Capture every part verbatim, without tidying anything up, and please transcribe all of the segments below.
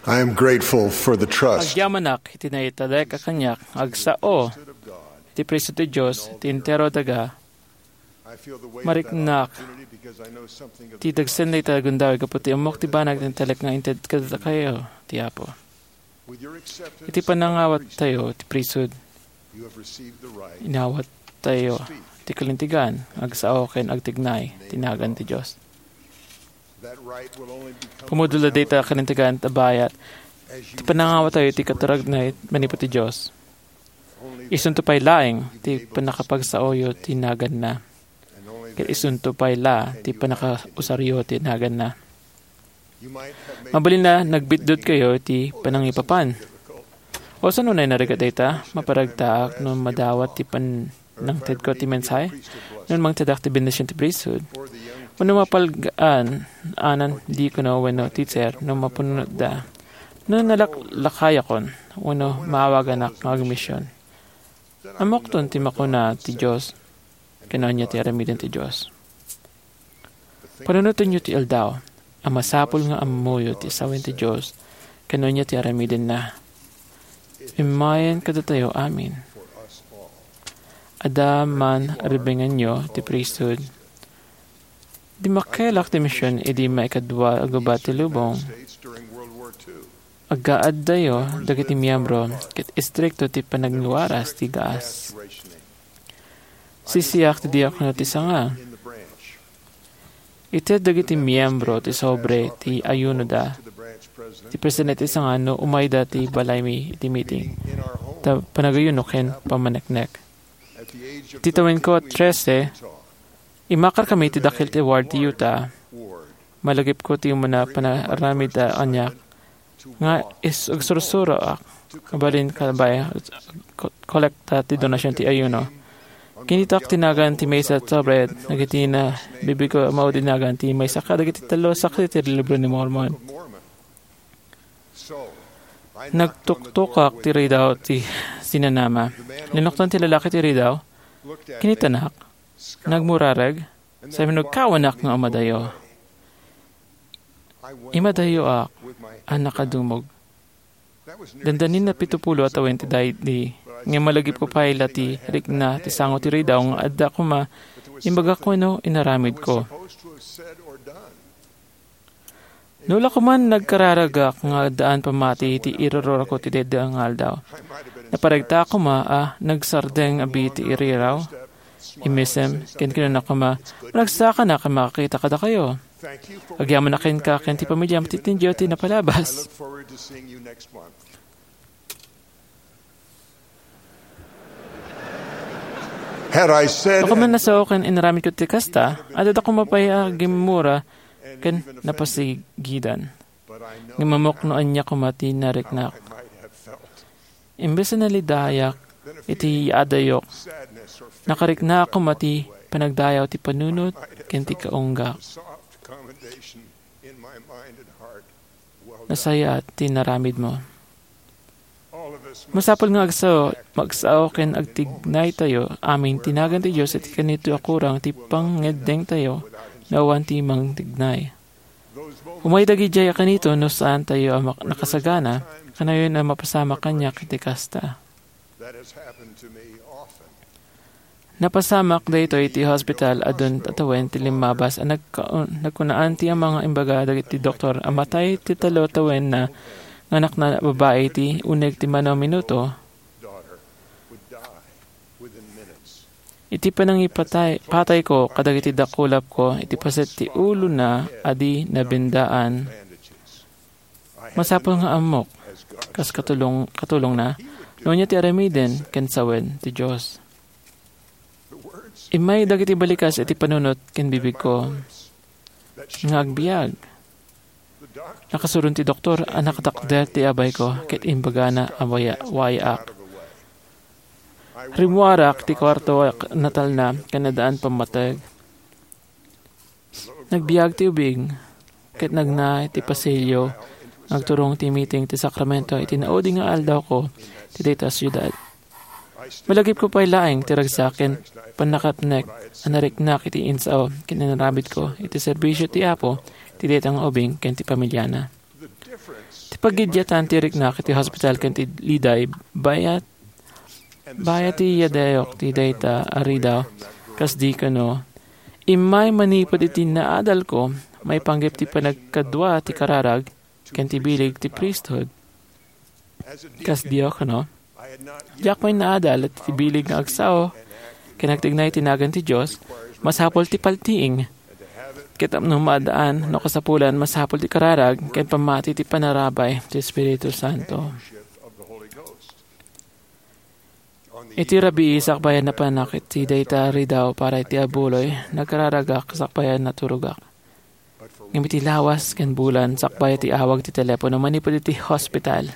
I am grateful for the trust Agyamanak, iti naitadek akanyak, agsao, iti priso ti Diyos, ti intero daga, mariknak, ti dagsen na itagundaw, kaputi amok ti banag, ti talek nga inted kada kayo, ti Apo. Iti panangawat tayo, ti prisod, inawat tayo, ti kalintigan, agsao ken agtignay, tinagan ti Diyos. Pumudula data kalintigan tabayat, ti panangawat tayo, ti katurag na manipo ti Diyos. Isunto pa'y laing, ti panakapagsaoyo, tinagan na. Ket isunto pa'y la, ti panakausaryo, tinagan na. Mabalin na, nagbitdot kayo, ti panangipapan. O sa nunay narigat data, maparagtaak, no madawat ti pan ng ted ko ti mensay, nun mang tadak ti bendisyon ti priesthood. Wano mapalgaan, anan, di ko no, wano teacher, no mapunod da. No nalaklakaya kon, wano maawagan ak mag-mission. Amok ton ti makuna ti Diyos, kanonya ti aramidin ti Diyos. Panunutin nyo ti aldaw, ang masapul nga amuyo ti sawin ti Diyos, kanonya ti aramidin na. Imayan kada tayo, amin. Ada man aribingan nyo ti priesthood, di makelak ti misyon, edi maikadwa agubat ti lubong. Agaad dayo, dagiti miyembro, kit istrikto ti panagluwaras ti gaas. Sisiyak ti diakono ti sanga. Ite dagiti miyembro ti sobre ti ayuno da. Ti presidente ti sanga no umayda ti balay mi ti meeting. Ta panagayuno ken pamaneknek. Ti tawin ko trese, imakar kami ti dakil ti ward ti Utah. Malagip ko ti umana panaramid ta anyak. Nga is agsurusuro ak. Kabalin kalabay, kolekta ti donasyon ti ayuno. Kinitak tinagan ti may sa sobred, nagiti na bibig ko maudinagan ti may saka, nagiti talo sakit ti libro ni Mormon. Nagtuktukak ti ridaw ti sinanama. Linoktan ti lalaki ti ridaw, kinitanak, nagmurarag, sabi nagkawanak nga umadayo. Imadayo ak, ang nakadumog. Dandanin na pitupulo at awin ti dahi di, nga malagip ko pa ila ti rikna ti sango ti ridaw, nga adda ko ma, imbaga ko no, inaramid ko. Nula ko man nagkararagak nga daan pamati ti irorora ko ti dede ang aldaw. Naparagta ko ma, ah, nagsardeng abi ti iriraw. Imisem, ken kinunak ko ma, nagsaka na ka makakita kada kayo. Agyaman na ken ka, ken ti pamilya matitindiyo ti napalabas. Had I said, ako man nasaw ken inaramid ko ti kasta, adad ako mapaya gimura, ken napasigidan. Ngimamok no anya ko mati nariknak. Imbes na lidayak, iti adayok. Nakarikna ako mati panagdayaw ti panunot, ken ti kaunggak. Nasaya at tinaramid mo. Masapol nga agsaw, magsao ken agtignay tayo, aming tinagan ti Diyos at kanito akurang ti pangedeng tayo, nawan ti mang tignay. Umaydagi jaya kanito no saan tayo ang nakasagana, kanayon ang mapasama kanya kiti kasta. Napasamak da ito iti hospital adun tatawen ti limabas ang nagkunaan ti ang mga imbaga dagiti doktor amatay ti talo tawen na nganak na babae ti uneg ti manaw minuto. Iti panang ipatay patay ko kadagiti dakulap ko iti paset ti ulo na adi nabindaan. Masapol nga amok kas katulong katulong na nonya ti aramiden ken sawen ti Dios. Imay dagiti balikas iti panunot ken bibig ko nga agbiag. Nakasurun ti doktor anak takder ti abay ko ket imbaga na awaya wayak. Rimuarak ti kwarto natal na kanadaan pamatag. Nagbiag ti ubing ket nagna ti pasilyo nagturong ti meeting ti Sacramento iti naudi nga aldaw ko ti data syudad. Malagip ko pa'y laing tiragsakin, panakapnek, anariknak iti insaw, kinanarabit ko, iti serbisyo ti Apo, ti detang ubing, ken ti pamilyana. Ti pagidyatan ti rikna kiti hospital ken ti liday, bayat, bayat ti yadayok ti dayta aridaw, kas di kano, imay manipod iti naadal ko, may panggap ti panagkadwa ti kararag, ken ti bilig ti priesthood. Kas di ako, no? Diyak may naadal at ti bilig nga agsao, kinagtignay tinagan ti Diyos, masapol ti paltiing. Kitap no maadaan, no kasapulan, masapol ti kararag, ken pamati ti panarabay ti Espiritu Santo. Iti rabi sakbayan na panakit ti dayta ridaw para iti abuloy, nagkararagak sakbayan na turugak. Ngamit ti lawas ken bulan, sakbayan ti awag ti telepono, manipod iti hospital.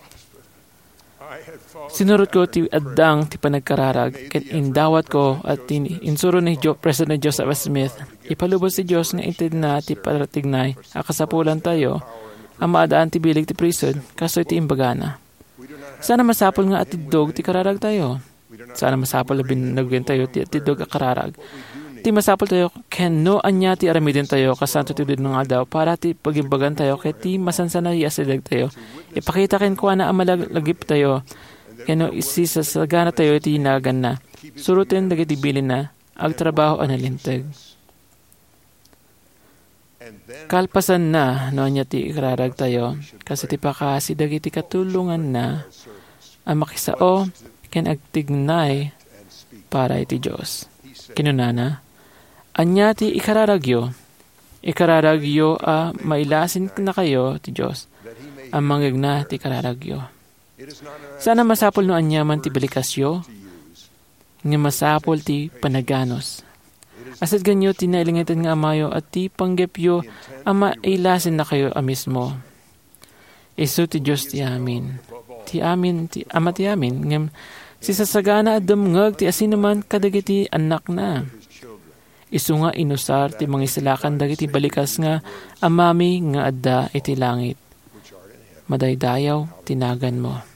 Sinurot ko ti addang ti panagkararag, ket indawat ko at insuro ni Jo, President Joseph S. Smith, ipalubos ti Diyos nga intid na ti paratignay, akasapulan tayo, ang maadaan ti bilig ti priesthood, kaso iti imbagana. Sana masapol nga atidog ti kararag tayo. Sana masapol na binagwin tayo ti atidog a kararag. Ti masapol tayo, ken no anya ti aramidin tayo, kasanto ti nga daw, para ti pagimbagan tayo, ket ti masansana iasadag tayo. Ipakita ken kuha na amalagip tayo, kano isisasagana tayo iti hinagan na. Surutin dagiti bilin na, agtrabaho analintag. Kalpasan na, no niya ti ikararag tayo, kasi ti pakasi dagiti katulungan na, ang makisao, ken agtignay, para iti Diyos. Kinunana, anya ti ikararagyo, ikararagyo a mailasin na kayo ti Diyos, ang manggagna ti ikararagyo. Sana masapol no anyaman ti balikasyo, nga masapol ti panaganos. Asat ganyo ti nailingitan nga amayo at ti panggepyo ama ilasin na kayo amismo. Isu ti Diyos ti amin. Ti amin, ti ama ti amin, ngem si sasagana at dumngag ti asinuman kadagiti anak na. Isu nga inusar ti mga isilakan dagiti balikas nga amami nga adda iti langit. Madaydayaw, tinagan mo.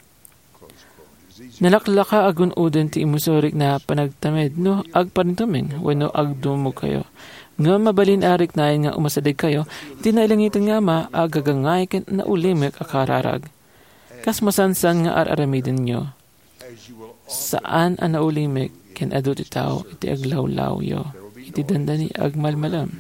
Nalaklaka agun uden ti imusurik na panagtamed, no agparintuming, wano agdumog kayo. Nga mabalin arik na nga umasadig kayo, di nailangitan nga ma, agagangay ken na ulimik akararag. Kas masansan nga araramidin nyo. Saan ang naulimik, ken adu ti tao, iti aglawlaw yo, iti dandani agmalmalam.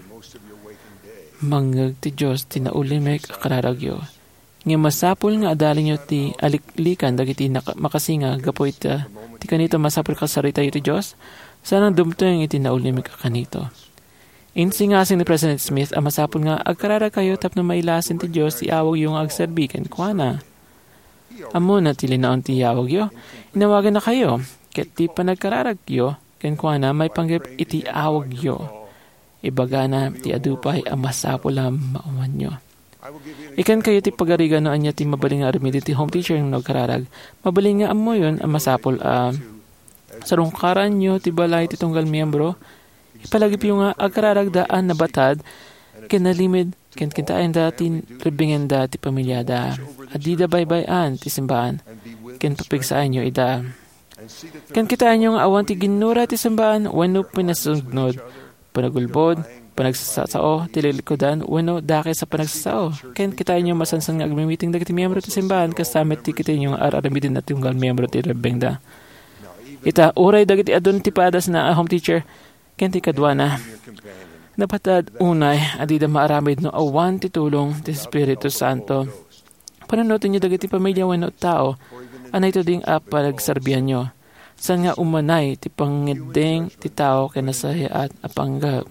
Mangag ti Diyos, ti naulimik akararag yo. Nga masapul nga adalin nyo ti aliklikan dagiti makasinga gapo ita ti kanito masapul kasarita iti Diyos sanang dumteng iti naulimik ka kanito. Insingasing ni President Smith ang masapul nga agkarara kayo tapno mailasin ti Diyos ti awag yung agserbiken kuana. Amo na ti linaon ti awag yo inawagan na kayo ket ti panagkararag yo ken kuana may panggap iti awag yo. Ibaga na ti adupay ang masapul ang mauman nyo. Ikan kayo ti pagariga no anya ti mabaling nga aramid ti home teacher ng nagkararag. Mabaling nga amo yun ang masapol a uh, sarungkaran nyo ti balay ti tunggal miyembro. Ipalagip yung nga agkararag daan na batad kinalimid ken kintain da ti ribingen da ti pamilyada. Adida baybayan ti simbaan ken papigsaan nyo ida. Ken kitaan nyo nga awan ti ginura ti simbaan wano pinasugnod panagulbod panagsasao, tililikodan, wano dake sa panagsasao. Ken kita nyo masansan nga agmimiting dagiti miyembro ti simbahan, kasamit ti kita nyo nga araramidin na tunggal miyembro ti rebengda. Ita, uray dagiti adon ti padas na home teacher, ken ti kadwana. Napatad unay, adida maaramid no awan ti tulong ti Espiritu Santo. Pananutin nyo dagiti pamilya wano tao, anay to ding apalagsarbihan nyo. San nga umanay ti pangedeng ti tao kenasaya at apanggap.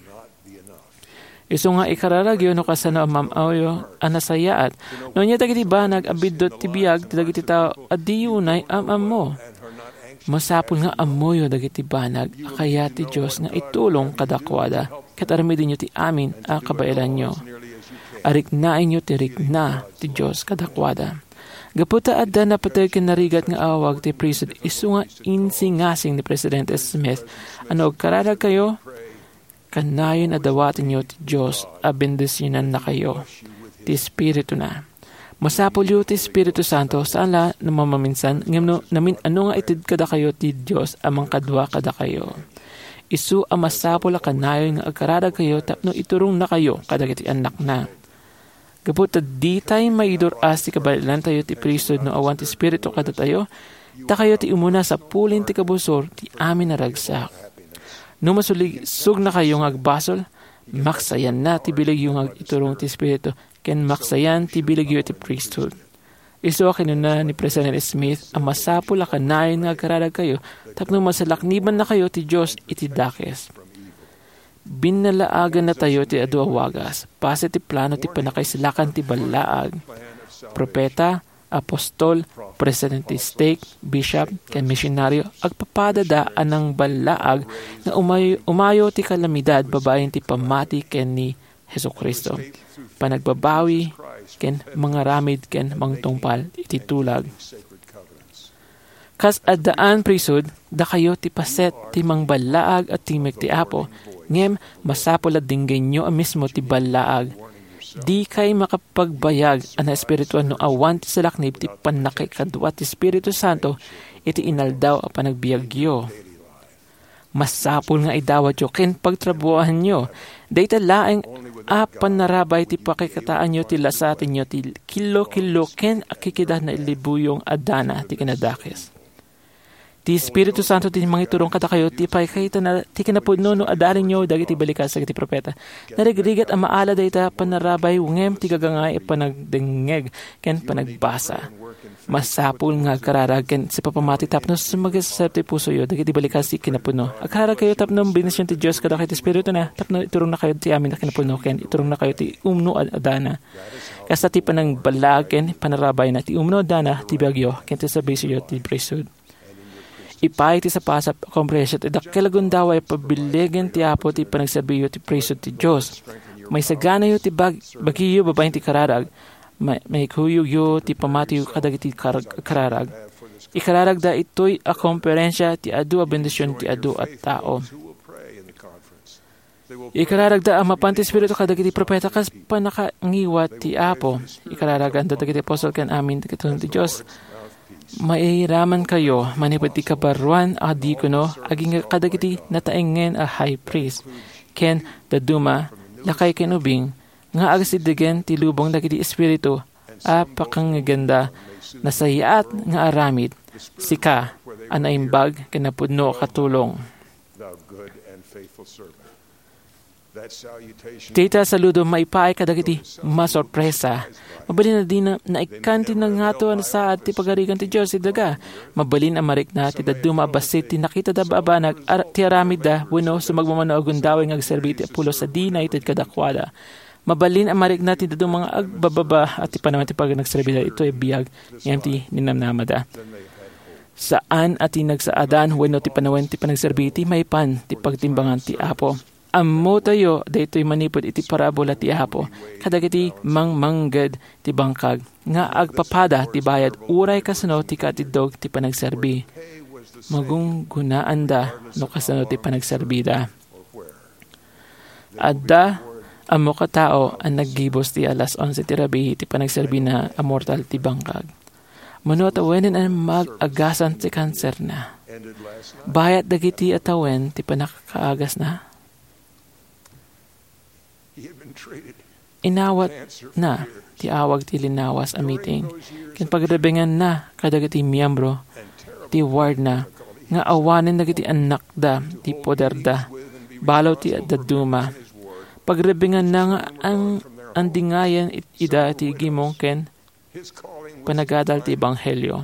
Isu nga ikararagyo no kasano amamayo anasayaat. No niya dagiti banag abidot ti biag ti dagiti tao adiyunay amam mo. Masapul nga amoyo dagiti banag kaya ti Dios nga itulong kadakwada ket aramidin nyo ti amin a kabailan nyo. Ariknain nyo ti rikna ti Dios kadakwada. Gaputa adda na patay kinarigat nga awag ti priesthood isu nga insingasing ni President Smith. Ano kararag kayo? Kanayon adawatin nyo ti Diyos a bendisyonan na kayo ti Espiritu na. Masapol yu ti Espiritu Santo saan la namamaminsan ngam no namin ano nga itid kada kayo ti Diyos amang kadwa kada kayo. Isu a masapol a kanayon nga agkarada kayo tapno iturong na kayo kada kiti anak na. Gabot ta di tayo maiduras ti kabalilan tayo ti priesthood no awan ti Espiritu kada tayo, ta kayo ti umuna sa pulin ti kabusor ti amin naragsak. No masulig-sug na kayo ng agbasol, maksayan na ti bilig yung iturong ti Espiritu, ken maksayan ti bilig yung ti priesthood. Iso kinuna ni President Smith, ang masapula kanayon nga karadag kayo, tapno masalakniban na kayo ti Diyos iti dakes. Binalaagan na tayo ti adu awagas, pase ti plano ti panakaisilakan ti balaag, propeta, apostol, president ti stake, bishop, ken misyonaryo, agpapadadaan ng balaag na umayo, umayo ti kalamidad babayin ti pamati ken ni Hesus Kristo. Panagbabawi, ken mga ramid, ken mangtungpal, iti tulag. Kas addaan prisod, da kayo ti paset, ti mangbalaag at timig ti apo, ngem masapol at dinggay nyo a mismo ti balaag. Di kay makapagbayag ang espirituan no awan ti salaknib ti panakikadwa ti Espiritu Santo, iti inaldaw a panagbiagyo. Masapol nga idawat yo, ken pagtrabuhan nyo. Dayta laeng a panarabay ti pakikataan nyo ti lasatin nyo ti kilo-kilo ken akikidah na ilibuyong adana ti kinadakis. Ti Espiritu Santo ti mangiturong kada kayo ti pakikita na ti kinapudno no adarin nyo dagiti balikas sa ti propeta. Narigrigat ang maala dayta panarabay ngem ti gagangay e panagdengeg ken panagbasa. Masapul nga kararag ken si papamati tapno sumagasap ti puso yo dagiti balikas ti kinapudno. Agkararag kayo tapno binisyon ti Dios kada kayo ti Espiritu na tapno iturong na kayo ti amin na kinapudno ken iturong na kayo ti umno adana. Kasta ti panang balag ken panarabay na ti umno adana ti bagyo ken ti sabay siyo ti priesthood. Ipay ti sa pasap kompresyon ti dakelagon daway pabiligen ti apo ti panagsabiyo ti priesthood ti Dios. May sagana yo ti bag bagiyo babayin ti kararag. May, may kuyog yo ti pamati yo kadagiti kar- kararag. Ikararag da ito'y a komperensya ti adu a bendisyon ti adu at tao. Ikararag da ang mapanti Espiritu kadagiti propeta kas panakangiwat ti apo. Ikararagan da dagiti apostol ken amin ti katulong ti Dios. Mairaman kayo, manipad ti kabaruan a dikono, aging kadagiti nataengen a high priest. Ken, daduma, lakay kenubing, nga agasidigen ti lubong dagiti espiritu, a pakangaganda, nasayat nga aramid, sika, anaimbag, kinapudno katulong. Tita saludo maipay kadagiti masorpresa. Mabalin na din na naikanti na nga to sa at ti pagarigan ti Diyos idaga. Mabalin amarik na ti daduma basit ti nakita da baabanag ar- ti aramid da wano sa magmamano agundaway ng agserbi ti apulo sa di na itid kadakwada. Mabalin amarik na ti daduma mga agbababa at ti panaman ti pag nagserbi da ito ay biyag ngem ti ninamnamada. Saan at ti nagsaadan wano ti panawan ti panagserbi ti maipan ti pagtimbangan ti apo. Ammo tayo, daytoy manipod iti parabola ti apo, kadagiti mangmanggad ti bangkag, nga agpapada ti bayad uray kasano ti katidog ti panagserbi. Magunggunaan da no kasano ti panagserbi da. Adda, ammo katao ang naggibos ti alas onse ti rabi ti panagserbi na amortal ti bangkag. Mano atawenin ang mag-agasan ti kanser na. Bayat dagiti atawen ti panakaagas na. Inawat na ti awag ti linawas a meeting. Ken pagrebengan na kadagiti miyembro ti ward na nga awanen dagiti anak da ti poder da balaw ti daduma. Pagrebengan na nga ang andingayan ida ti gimong ken panagadal ti ebanghelyo.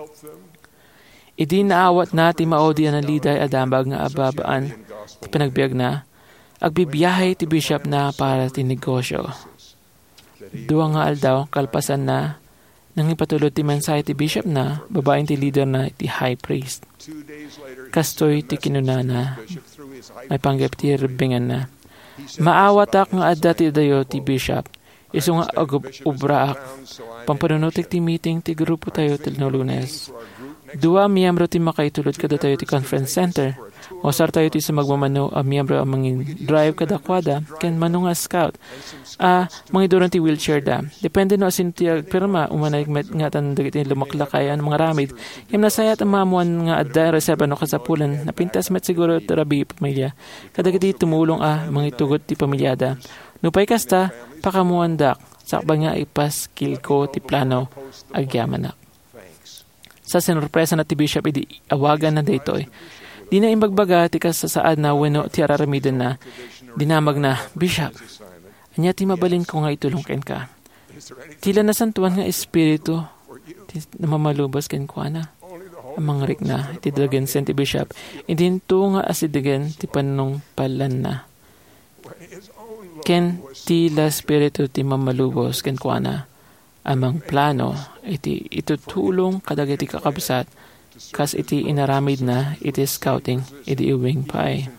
Idi naawat na ti maodi ang liday adambag nga ababaan ti panagbiag na agbibiyahe ti bishop na para ti negosyo. Dua nga aldaw, kalpasan na, nang ipatulod ti mensahe ti bishop na, babaeng ti leader na ti high priest. Kastoy ti kinunana, may panggap ti rebingan na. Maawatak nga adda ti dayo ti bishop, iso nga agubraak, pampanunutik ti meeting ti grupo tayo ti Lunes. Dua miyembro ti makaitulod kada tayo ti conference center, Osar tayo ti sa magmamano a miyembro ang mangin drive kadakwada ken mano nga scout. A mga duran ti wheelchair da. Depende no asin ti pirma umanay met nga tan dagiti lumaklakay ang mga ramid. Kem nasayat ang mamuan nga adda reserba no kasapulan napintas met siguro terabi pamilya. Kadagiti tumulong a mga tugot ti pamilyada. Nupay kasta pakamuan dak sakbay nga ipaskil ko ti plano agyaman na. Sa sinurpresa na ti bishop, idi awagan na daytoy. Di na imbagbaga ti kasasaad na weno ti araramiden na, dinamag na, Bishop, anya ti mabalin ko nga itulong ken ka. Tila nasantuan nga espiritu, ti namamalubos ken kwa na. Amang rik na, iti dalagan sen ti bishop, idinto nga asidigan ti panong palan na. Ken tila espiritu ti mamalubos ken kwa na. Amang plano, iti itutulong kadag iti kakabsat, kas iti inaramid na, iti scouting, iti iwing pay.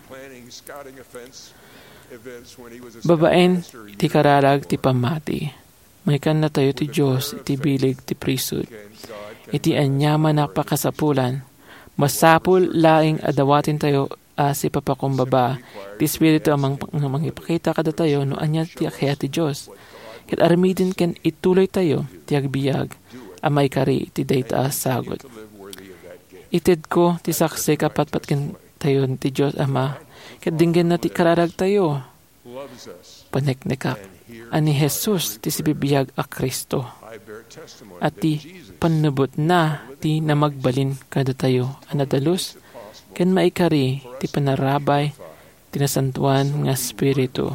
Babaen, iti kararag, ti pamati. May kan na tayo ti Diyos, iti bilig, ti priesthood. Iti anyaman na pakasapulan. Masapul laing adawatin tayo as ipapakumbaba. Ti Espiritu amang mangipakita kada tayo no anya ti akya ti Diyos. Ket aramidin ken ituloy tayo ti agbiag amay kari ti dayta sagot. Ited ko ti saksi kapatpat ken tayo ti Diyos Ama. Ket dinggen na ti kararag tayo. Paneknekak ani Jesus ti sibibiyag a Kristo. At ti panubot na ti namagbalin kada tayo anadalus ken maikari ti panarabay ti nasantuan nga Espiritu.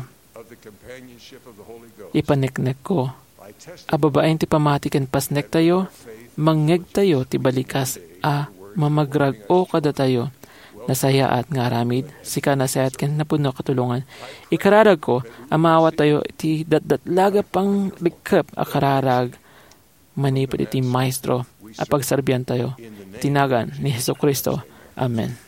Ipaneknek ko. Ababaen ti pamati ken pasnek tayo, mangeg tayo ti balikas a mamagrag o kada tayo. Nasayaat nga aramid, sika nasayat ken napuno katulungan. Ikararag ko, amawat tayo ti datdatlaga pang likap a kararag, manipod iti maestro, a pagsarbiyan tayo. Tinagan ni Jesu Kristo. Amen.